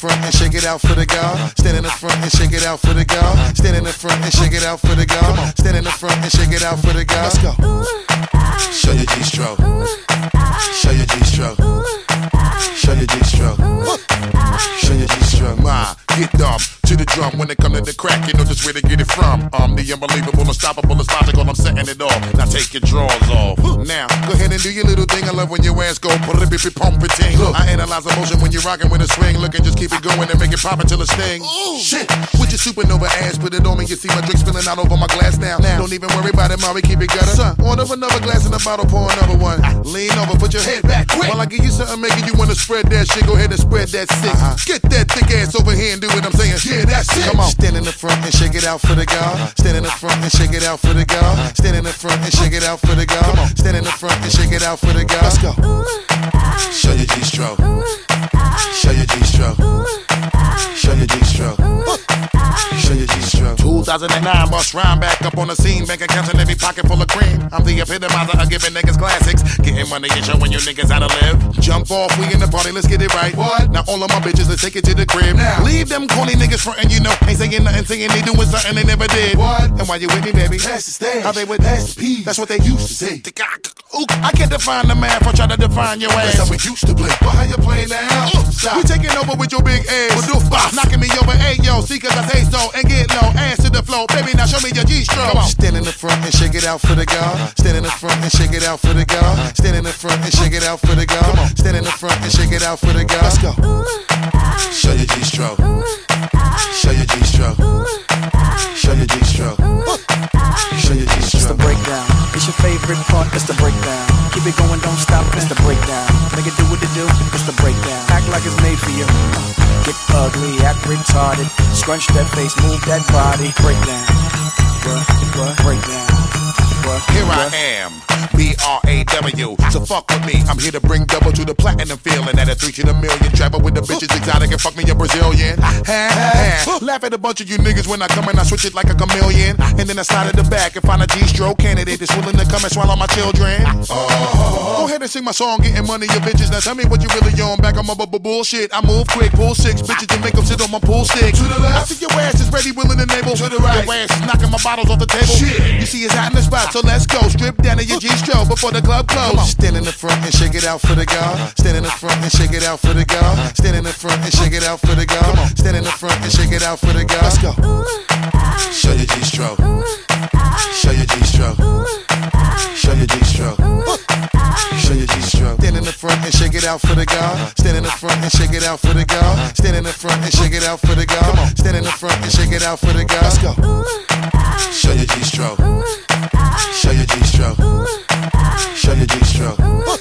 front and shake it out for the girl. Stand in the front and shake it out for the girl. Stand in the front and shake it out for the girl. Stand in the front and shake it out for the girl. Let's go. Show your G-stroke. Show your G-stroke. Show your G-stroke. Show your G-stroke. Get dumb to the drum when it come to the crack. You know just where to get it from. The unbelievable, unstoppable, it's logical. I'm setting it off. Now take your drawers off. Now go ahead and do your little thing. I love when your ass go pump-a-ting. I analyze emotion when you're rocking with a swing. Look and just keep it going and make it pop until it sting. Shit, with your supernova ass, put it on me. You see my drink spilling out over my glass now. Don't even worry about it, Mari, keep it gutter. Son, order another glass in the bottle, pour another one. Lean over, put your head back quick. While I give you something making you wanna spread that shit, go ahead and spread that sick. Get that thick ass over here and do what I'm saying. Yeah, that's it. Come on, stand in the front and shake it out for the girl. Stand in the front and shake it out for the girl. Stand in the front and shake it out for the girl. Stand in the front and shake it out for the girl. Let's go. Show your G-stroke. Show your G-stroke. Show your G-stroke. Show your G-stroke. 2009 bust rhyme back up on the scene. Bank accounts in every pocket full of cream. I'm the epitomizer of giving niggas classics. Getting money and showing you niggas how to live. Jump off, we in the party, let's get it right. What? Now all of my bitches, let's take it to the crib. Now leave them corny niggas frontin', you know. Ain't saying nothing, saying they doing something they never did. What? And while you with me, baby, pass the stage. How they would pass the P. That's what they used to say. I can't define the math, I try to define your ass. That's how we used to play. But how you play now? We taking over with your big ass. Knocking me over, hey yo, see cause I say so. And get low, ass to the floor. Baby, now show me your G-stroke. Come on. Stand in the front and shake it out for the girl. Stand in the front and shake it out for the girl. Stand in the front and shake it out for the girl. Stand in the front and shake it out for the girl. Let's go. Show your G-stroke. Show your G-stroke. Show your G-stroke. Show your G-stroke. It's the breakdown. It's your favorite part. It's the breakdown. Keep it going, don't stop. It's the breakdown. Make it do what it do. It's the breakdown. Act like it's made for you. Get ugly, act retarded. Scrunch that face, move that body. Breakdown. What? Breakdown. Here I am, B-R-A-W. So fuck with me, I'm here to bring double to the platinum feeling. At a 3 to the million, travel with the bitches exotic and fuck me a Brazilian. Laugh at a bunch of you niggas when I come and I switch it like a chameleon. And then I slide at the back and find a G-stroke candidate that's willing to come and swallow my children. Go ahead and sing my song, getting money, your bitches. Now tell me what you really on. Back on my bullshit. I move quick, pull 6 bitches and make them sit on my pool stick. To the left, I see your ass is ready, willing, and able. To the right, your ass is knocking my bottles off the table. Shit. You see it's hot in the spot, so let's go. Strip down to your G-stroke before the club close. Stand in the front and shake it out for the girl. Stand in the front and shake it out for the girl. Stand in the front and shake it out for the girl. Stand in the front and shake it out for the girl. Let's go. Show your G-stroke. Show your G-stroke. Show your G-stroke. Show your G-stroke. Stand in the front and shake it out for the girl. Stand in the front and shake it out for the girl. Stand in the front and shake it out for the girl. Stand in the front and shake it out for the girl. Let's go. Show your G-stroke. Show your G-stroke. Show your G-stroke.